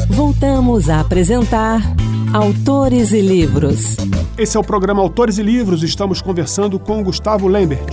Voltamos a apresentar Autores e Livros. Esse é o programa Autores e Livros. Estamos conversando com o Gustavo Lembert.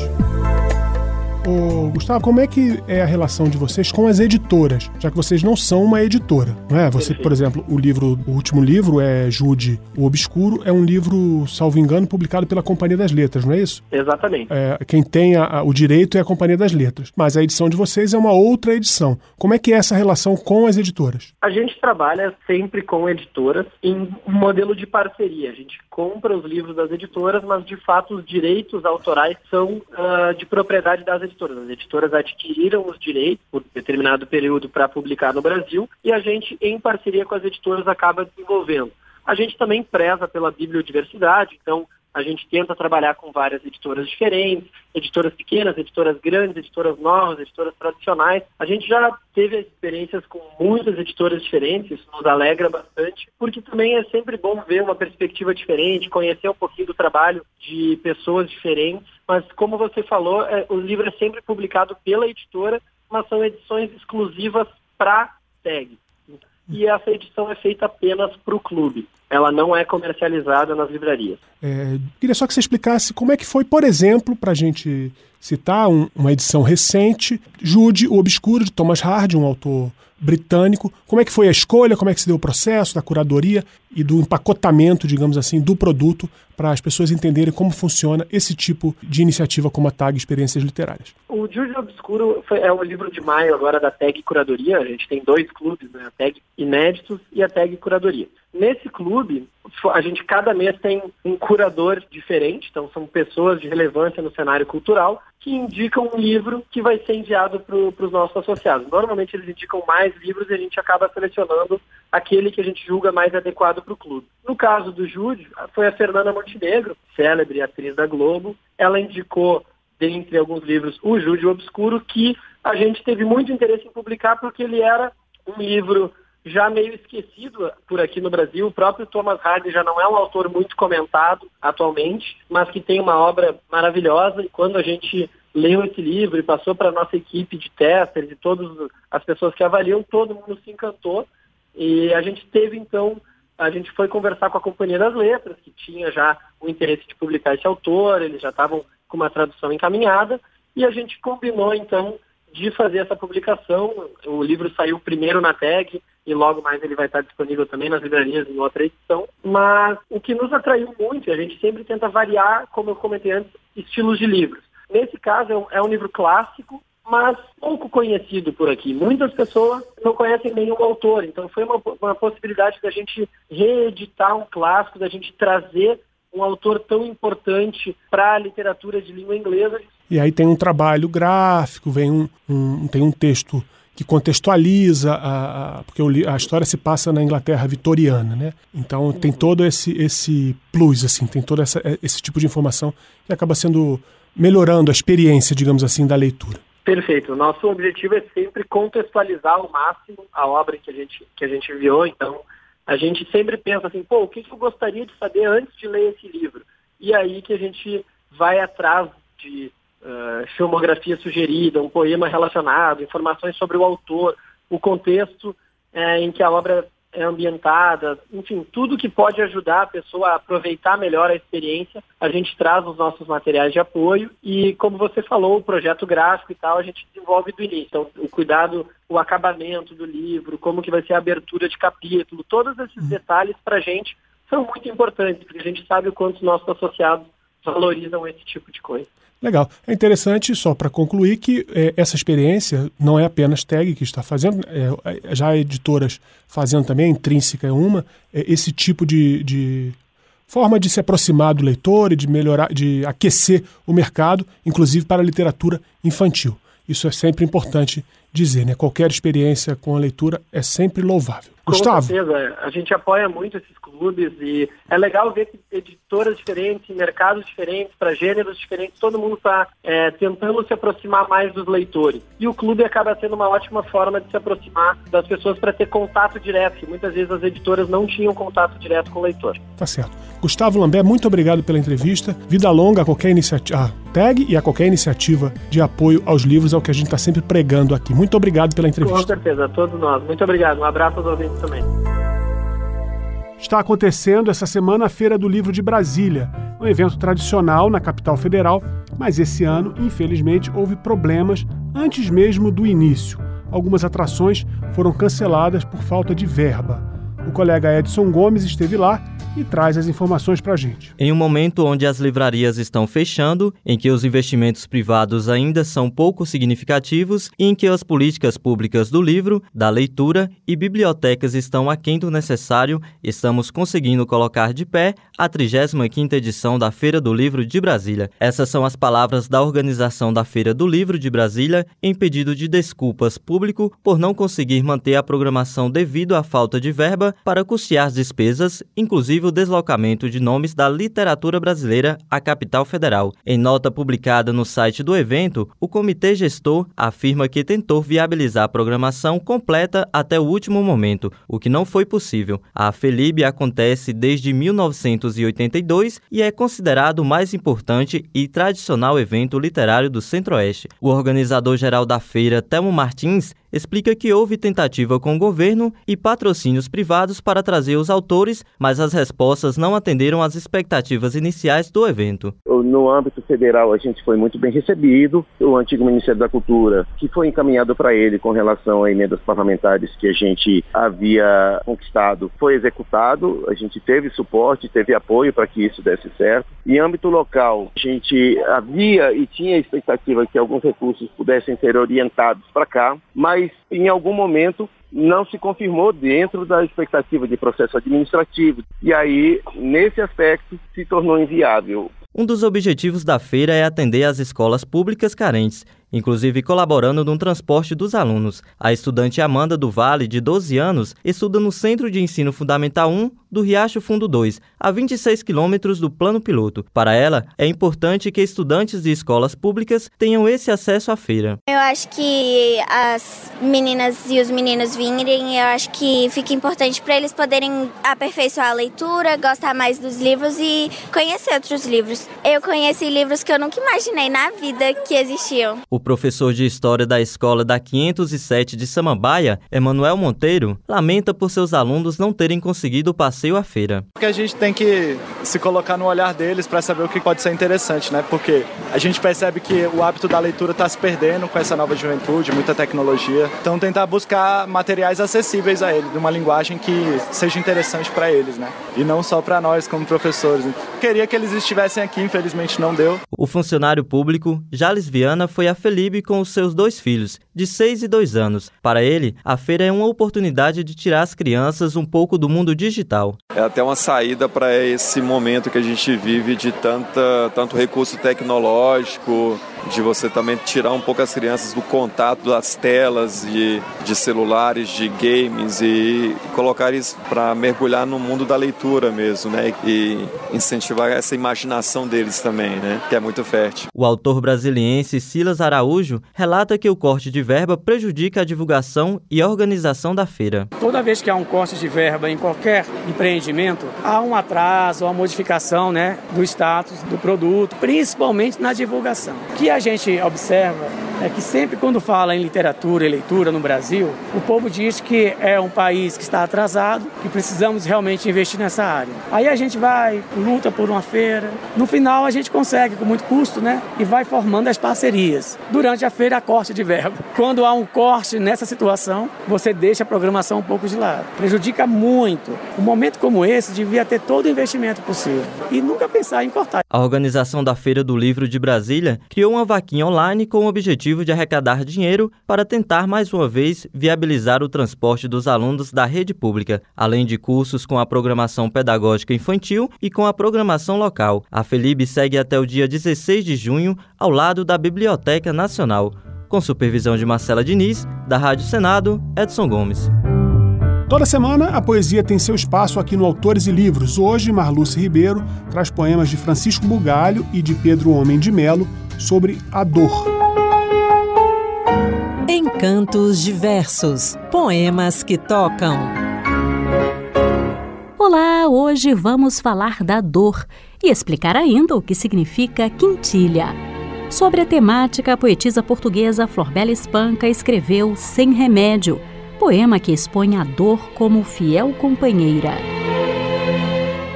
Gustavo, como é que é a relação de vocês com as editoras? Já que vocês não são uma editora, não é? Você, por exemplo, o último livro é Jude, o Obscuro, é um livro, salvo engano, publicado pela Companhia das Letras, não é isso? Exatamente. Quem tem o direito é a Companhia das Letras, mas a edição de vocês é uma outra edição. Como é que é essa relação com as editoras? A gente trabalha sempre com editoras em um modelo de parceria. A gente compra os livros das editoras, mas de fato os direitos autorais são de propriedade das editoras. As editoras adquiriram os direitos por determinado período para publicar no Brasil e a gente, em parceria com as editoras, acaba desenvolvendo. A gente também preza pela bibliodiversidade, então a gente tenta trabalhar com várias editoras diferentes, editoras pequenas, editoras grandes, editoras novas, editoras tradicionais. A gente já teve experiências com muitas editoras diferentes, isso nos alegra bastante, porque também é sempre bom ver uma perspectiva diferente, conhecer um pouquinho do trabalho de pessoas diferentes. Mas, como você falou, o livro é sempre publicado pela editora, mas são edições exclusivas para TAG. E essa edição é feita apenas para o clube. Ela não é comercializada nas livrarias. Queria só que você explicasse como é que foi, por exemplo, para a gente citar uma edição recente, Jude, o Obscuro, de Thomas Hardy, um autor britânico. Como é que foi a escolha, como é que se deu o processo da curadoria e do empacotamento, digamos assim, do produto para as pessoas entenderem como funciona esse tipo de iniciativa como a TAG Experiências Literárias? O Jude Obscuro é o livro de maio agora da TAG Curadoria. A gente tem 2 clubes, né? A TAG Inéditos e a TAG Curadoria. Nesse clube, a gente cada mês tem um curador diferente, então são pessoas de relevância no cenário cultural que indicam um livro que vai ser enviado para os nossos associados. Normalmente eles indicam mais livros e a gente acaba selecionando aquele que a gente julga mais adequado para o clube. No caso do Jude, foi a Fernanda Montenegro, célebre atriz da Globo. Ela indicou, dentre alguns livros, o Jude Obscuro, que a gente teve muito interesse em publicar porque ele era um livro já meio esquecido por aqui no Brasil. O próprio Thomas Hardy já não é um autor muito comentado atualmente, mas que tem uma obra maravilhosa, e quando a gente leu esse livro e passou para a nossa equipe de testers e todas as pessoas que avaliam, todo mundo se encantou, e a gente foi conversar com a Companhia das Letras, que tinha já o interesse de publicar esse autor, eles já estavam com uma tradução encaminhada, e a gente combinou então de fazer essa publicação. O livro saiu primeiro na TAG e logo mais ele vai estar disponível também nas livrarias em outra edição. Mas o que nos atraiu muito, a gente sempre tenta variar, como eu comentei antes, estilos de livros. Nesse caso é um livro clássico, mas pouco conhecido por aqui. Muitas pessoas não conhecem nenhum autor, então foi uma possibilidade da gente reeditar um clássico, da gente trazer um autor tão importante para a literatura de língua inglesa. E aí tem um trabalho gráfico, tem um texto que contextualiza, porque a história se passa na Inglaterra vitoriana, né? Então tem todo esse plus, assim, tem todo esse tipo de informação que acaba melhorando a experiência, digamos assim, da leitura. Perfeito. O nosso objetivo é sempre contextualizar ao máximo a obra que a gente enviou. Então, a gente sempre pensa assim, o que eu gostaria de saber antes de ler esse livro? E aí que a gente vai atrás de filmografia sugerida, um poema relacionado, informações sobre o autor, o contexto em que a obra é ambientada, enfim, tudo que pode ajudar a pessoa a aproveitar melhor a experiência, a gente traz os nossos materiais de apoio e, como você falou, o projeto gráfico e tal, a gente desenvolve do início. Então, o cuidado, o acabamento do livro, como que vai ser a abertura de capítulo, todos esses detalhes para a gente são muito importantes, porque a gente sabe o quanto os nossos associados valorizam esse tipo de coisa. Legal. É interessante, só para concluir, que essa experiência não é apenas TAG que está fazendo, já editoras fazendo também, a Intrínseca é uma, esse tipo de forma de se aproximar do leitor e de melhorar, de aquecer o mercado, inclusive para a literatura infantil. Isso é sempre importante dizer, né? Qualquer experiência com a leitura é sempre louvável. Gustavo? Com certeza, a gente apoia muito esses clubes e é legal ver que editoras diferentes, mercados diferentes, para gêneros diferentes, todo mundo está tentando se aproximar mais dos leitores. E o clube acaba sendo uma ótima forma de se aproximar das pessoas para ter contato direto, que muitas vezes as editoras não tinham contato direto com o leitor. Tá certo. Gustavo Lambert, muito obrigado pela entrevista. Vida longa a qualquer iniciativa, TAG e a qualquer iniciativa de apoio aos livros, é o que a gente está sempre pregando aqui. Muito obrigado pela entrevista. Com certeza, a todos nós. Muito obrigado. Um abraço aos ouvintes também. Está acontecendo essa semana a Feira do Livro de Brasília, um evento tradicional na capital federal, mas esse ano, infelizmente, houve problemas antes mesmo do início. Algumas atrações foram canceladas por falta de verba. O colega Edson Gomes esteve lá e traz as informações para a gente. Em um momento onde as livrarias estão fechando, em que os investimentos privados ainda são pouco significativos e em que as políticas públicas do livro, da leitura e bibliotecas estão aquém do necessário, estamos conseguindo colocar de pé a 35ª edição da Feira do Livro de Brasília. Essas são as palavras da organização da Feira do Livro de Brasília em pedido de desculpas público por não conseguir manter a programação devido à falta de verba para custear as despesas, inclusive o deslocamento de nomes da literatura brasileira à capital federal. Em nota publicada no site do evento, o comitê gestor afirma que tentou viabilizar a programação completa até o último momento, o que não foi possível. A FELIB acontece desde 1982 e é considerado o mais importante e tradicional evento literário do Centro-Oeste. O organizador-geral da feira, Telmo Martins, explica que houve tentativa com o governo e patrocínios privados para trazer os autores, mas as respostas não atenderam às expectativas iniciais do evento. No âmbito federal, a gente foi muito bem recebido. O antigo Ministério da Cultura, que foi encaminhado para ele com relação a emendas parlamentares que a gente havia conquistado, foi executado. A gente teve suporte, teve apoio para que isso desse certo. Em âmbito local, a gente havia e tinha a expectativa que alguns recursos pudessem ser orientados para cá, mas em algum momento não se confirmou dentro da expectativa de processo administrativo. E aí, nesse aspecto, se tornou inviável. Um dos objetivos da feira é atender às escolas públicas carentes, inclusive colaborando no transporte dos alunos. A estudante Amanda do Vale, de 12 anos, estuda no Centro de Ensino Fundamental 1 do Riacho Fundo 2, a 26 quilômetros do Plano Piloto. Para ela, é importante que estudantes de escolas públicas tenham esse acesso à feira. Eu acho que as meninas e os meninos virem, eu acho que fica importante para eles poderem aperfeiçoar a leitura, gostar mais dos livros e conhecer outros livros. Eu conheci livros que eu nunca imaginei na vida que existiam. O professor de História da Escola da 507 de Samambaia, Emanuel Monteiro, lamenta por seus alunos não terem conseguido o passeio à feira. Porque a gente tem que se colocar no olhar deles para saber o que pode ser interessante, né? Porque a gente percebe que o hábito da leitura está se perdendo com essa nova juventude, muita tecnologia. Então tentar buscar materiais acessíveis a eles, de uma linguagem que seja interessante para eles, né? E não só para nós como professores. Queria que eles estivessem aqui, infelizmente não deu. O funcionário público, Jales Viana, foi à FELIB com os seus 2 filhos, de 6 e 2 anos. Para ele, a feira é uma oportunidade de tirar as crianças um pouco do mundo digital. É até uma saída para esse momento que a gente vive de tanto recurso tecnológico, de você também tirar um pouco as crianças do contato das telas, de celulares, de games e colocar eles para mergulhar no mundo da leitura mesmo, né? E incentivar essa imaginação deles também, né? Que é muito fértil. O autor brasiliense Silas Araújo relata que o corte de verba prejudica a divulgação e a organização da feira. Toda vez que há um corte de verba em qualquer empreendimento, há um atraso, uma modificação, né, do status do produto, principalmente na divulgação. O que a gente observa é que sempre quando fala em literatura e leitura no Brasil, o povo diz que é um país que está atrasado, que precisamos realmente investir nessa área. Aí a gente vai, luta por uma feira, no final a gente consegue com muito custo, né? E vai formando as parcerias. Durante a feira, há corte de verba. Quando há um corte nessa situação, você deixa a programação um pouco de lado. Prejudica muito. Um momento como esse devia ter todo o investimento possível e nunca pensar em cortar. A organização da Feira do Livro de Brasília criou uma vaquinha online com o objetivo de arrecadar dinheiro para tentar mais uma vez viabilizar o transporte dos alunos da rede pública, além de cursos com a programação pedagógica infantil e com a programação local. A FELIB segue até o dia 16 de junho ao lado da Biblioteca Nacional. Com supervisão de Marcela Diniz, da Rádio Senado, Edson Gomes. Toda semana, a poesia tem seu espaço aqui no Autores e Livros. Hoje, Marluce Ribeiro traz poemas de Francisco Bugalho e de Pedro Homem de Melo sobre a dor. Encantos diversos, poemas que tocam. Olá, hoje vamos falar da dor e explicar ainda o que significa quintilha. Sobre a temática, a poetisa portuguesa Florbela Espanca escreveu Sem Remédio, poema que expõe a dor como fiel companheira.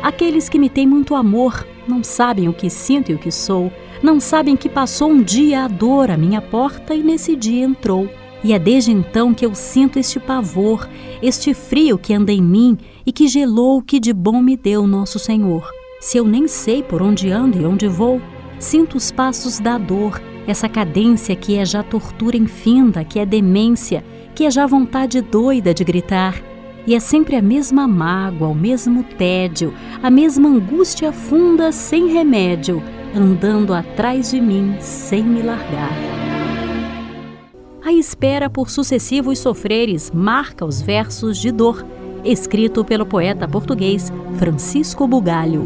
Aqueles que me têm muito amor não sabem o que sinto e o que sou, não sabem que passou um dia a dor à minha porta e nesse dia entrou. E é desde então que eu sinto este pavor, este frio que anda em mim e que gelou o que de bom me deu nosso Senhor. Se eu nem sei por onde ando e onde vou, sinto os passos da dor, essa cadência que é já tortura infinda, que é demência, que é já vontade doida de gritar. E é sempre a mesma mágoa, o mesmo tédio, a mesma angústia funda sem remédio, andando atrás de mim sem me largar. A espera por sucessivos sofreres marca os versos de dor, escrito pelo poeta português Francisco Bugalho.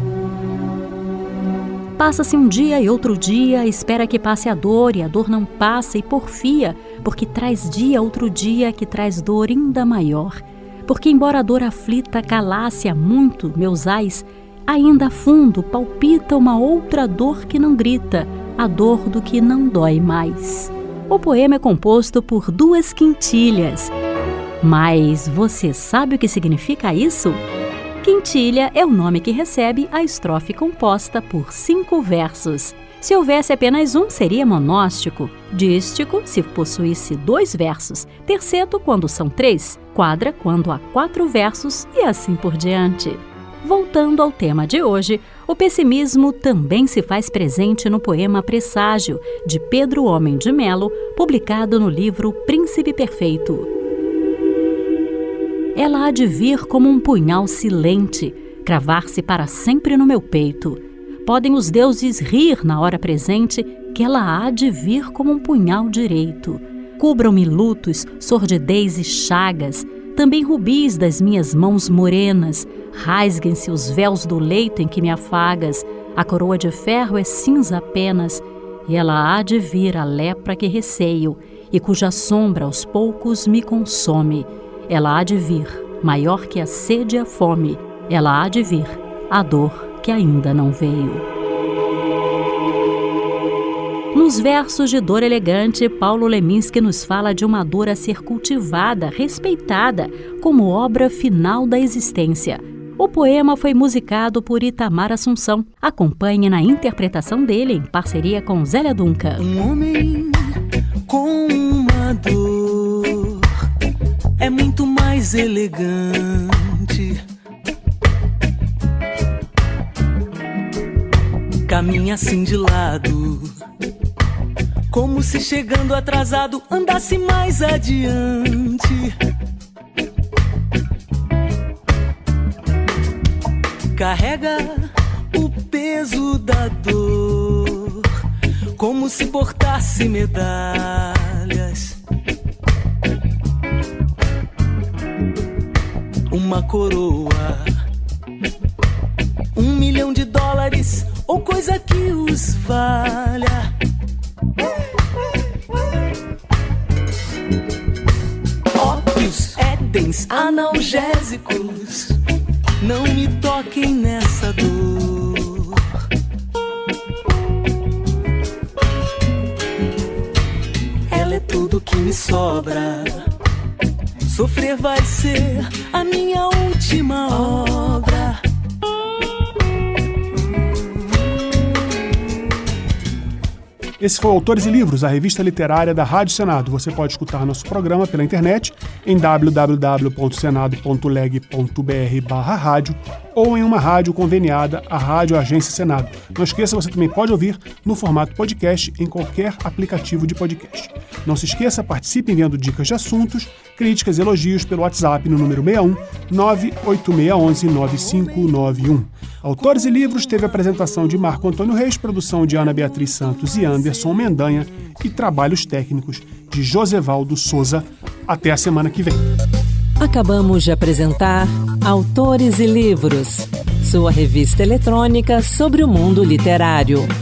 Passa-se um dia e outro dia, espera que passe a dor, e a dor não passa e porfia, porque traz dia outro dia que traz dor ainda maior. Porque embora a dor aflita calasse há muito meus ais, ainda a fundo palpita uma outra dor que não grita, a dor do que não dói mais. O poema é composto por 2 quintilhas. Mas você sabe o que significa isso? Quintilha é o nome que recebe a estrofe composta por 5 versos. Se houvesse apenas um, seria monóstico. Dístico, se possuísse 2 versos. Terceto, quando são 3. Quadra, quando há 4 versos, e assim por diante. Voltando ao tema de hoje, o pessimismo também se faz presente no poema Presságio, de Pedro Homem de Melo, publicado no livro Príncipe Perfeito. Ela há de vir como um punhal silente, cravar-se para sempre no meu peito. Podem os deuses rir na hora presente, que ela há de vir como um punhal direito. Cubram-me lutos, sordidez e chagas, também rubis das minhas mãos morenas. Rasguem-se os véus do leito em que me afagas. A coroa de ferro é cinza apenas, e ela há de vir a lepra que receio, e cuja sombra aos poucos me consome. Ela há de vir, maior que a sede e a fome. Ela há de vir, a dor que ainda não veio. Nos versos de Dor Elegante, Paulo Leminski nos fala de uma dor a ser cultivada, respeitada, como obra final da existência. O poema foi musicado por Itamar Assunção. Acompanhe na interpretação dele, em parceria com Zélia Duncan. Um homem com uma dor é muito mais elegante. Caminha assim de lado, como se chegando atrasado andasse mais adiante. Carrega o peso da dor, como se portasse medalhas. Uma coroa, $1 milhão ou coisa que os valha. Ópios, édens, analgésicos, não me toquem nessa dor. Ela é tudo que me sobra. Sofrer vai ser a minha última obra. Esse foi o Autores e Livros, a revista literária da Rádio Senado. Você pode escutar nosso programa pela internet em www.senado.leg.br/rádio ou em uma rádio conveniada à Rádio Agência Senado. Não esqueça, você também pode ouvir no formato podcast em qualquer aplicativo de podcast. Não se esqueça, participe enviando dicas de assuntos, críticas e elogios pelo WhatsApp no número 61 98611 9591. Autores e Livros teve a apresentação de Marco Antônio Reis, produção de Ana Beatriz Santos e Anderson Mendanha e trabalhos técnicos de Josevaldo Souza. Até a semana que vem. Acabamos de apresentar Autores e Livros, sua revista eletrônica sobre o mundo literário.